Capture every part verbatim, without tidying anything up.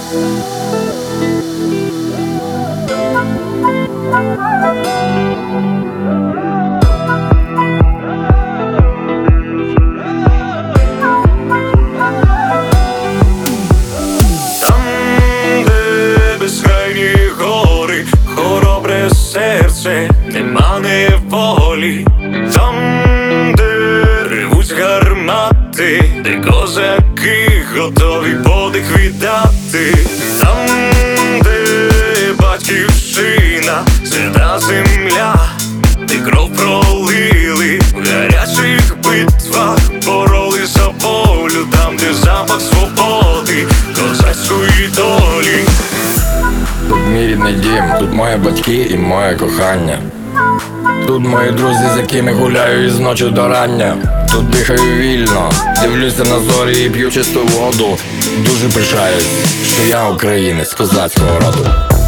Серце нема неволі, там, де ревуть гармати, де козаки готові подих віддати, там, де батьківщина, свята земля, де кров пролили, в гарячих битвах боролись за волю, там, де запах свободи, козацької долі. Тут мій рідний дім, тут мої батьки і моє кохання. Тут мої друзі, з якими гуляю із ночі до рання. Тут дихаю вільно, дивлюся на зорі і п'ю чисту воду. Дуже пишаюсь, що я українець козацького роду.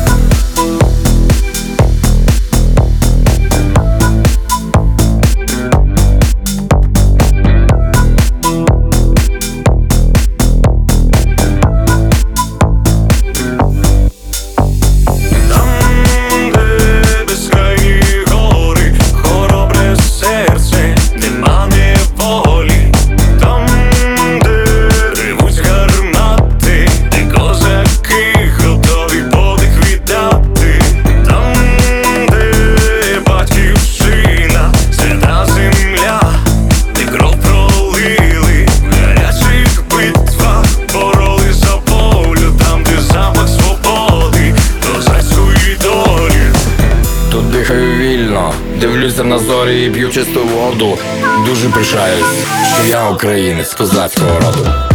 Дихаю вільно, дивлюся на зорі і п'ю чисту воду. Дуже пишаюсь, що я українець козацького роду.